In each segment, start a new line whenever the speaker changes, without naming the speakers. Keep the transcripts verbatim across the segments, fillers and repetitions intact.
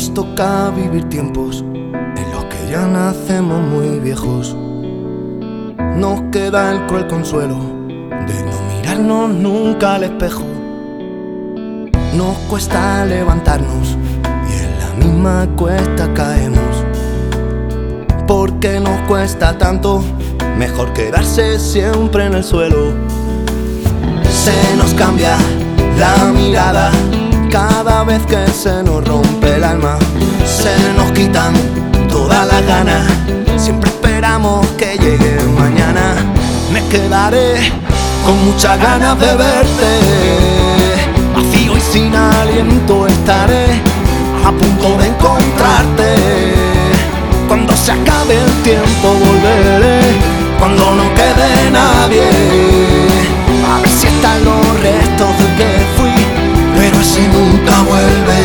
Nos toca vivir tiempos en los que ya nacemos muy viejos. Nos queda el cruel consuelo de no mirarnos nunca al espejo. Nos cuesta levantarnos y en la misma cuesta caemos. ¿Por qué nos cuesta tanto? Mejor quedarse siempre en el suelo. Se nos cambia la mirada cada vez que se nos rompe el alma. Se nos quitan todas las ganas, siempre esperamos que llegue mañana. Me quedaré con muchas ganas de verte, vacío y sin aliento estaré, a punto de encontrarte. Cuando se acabe el tiempo volveré, cuando no quede nadie, a ver si están los restos del que fui, pero ese nunca vuelve.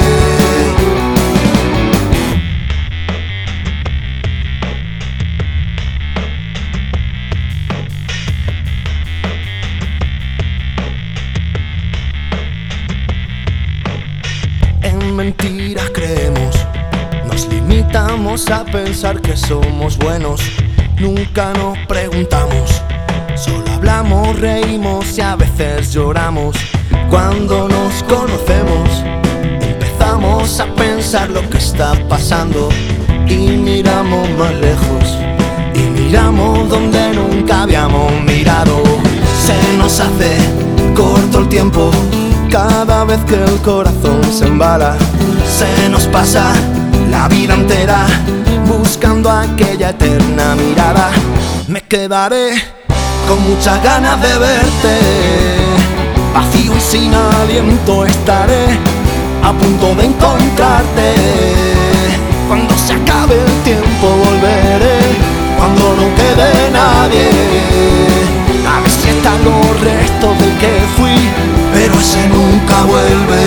En mentiras creemos, nos limitamos a pensar que somos buenos. Nunca nos preguntamos, solo hablamos, reímos y a veces lloramos. Cuando nos conocemos, empezamos a pensar lo que está pasando y miramos más lejos y miramos donde nunca habíamos mirado. Se nos hace corto el tiempo cada vez que el corazón se embala. Se nos pasa la vida entera buscando aquella eterna mirada. Me quedaré con muchas ganas de verte, vacío y sin aliento estaré, a punto de encontrarte. Cuando se acabe el tiempo volveré, cuando no quede nadie, a ver si están los restos del que fui, pero ese nunca vuelve.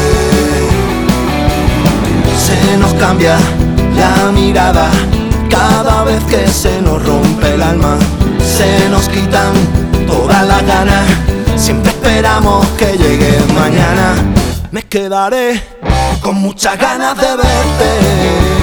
Se nos cambia la mirada cada vez que se nos rompe el alma. Se nos quitan todas las ganas, siempre esperamos que llegue mañana. Me quedaré con muchas ganas de verte,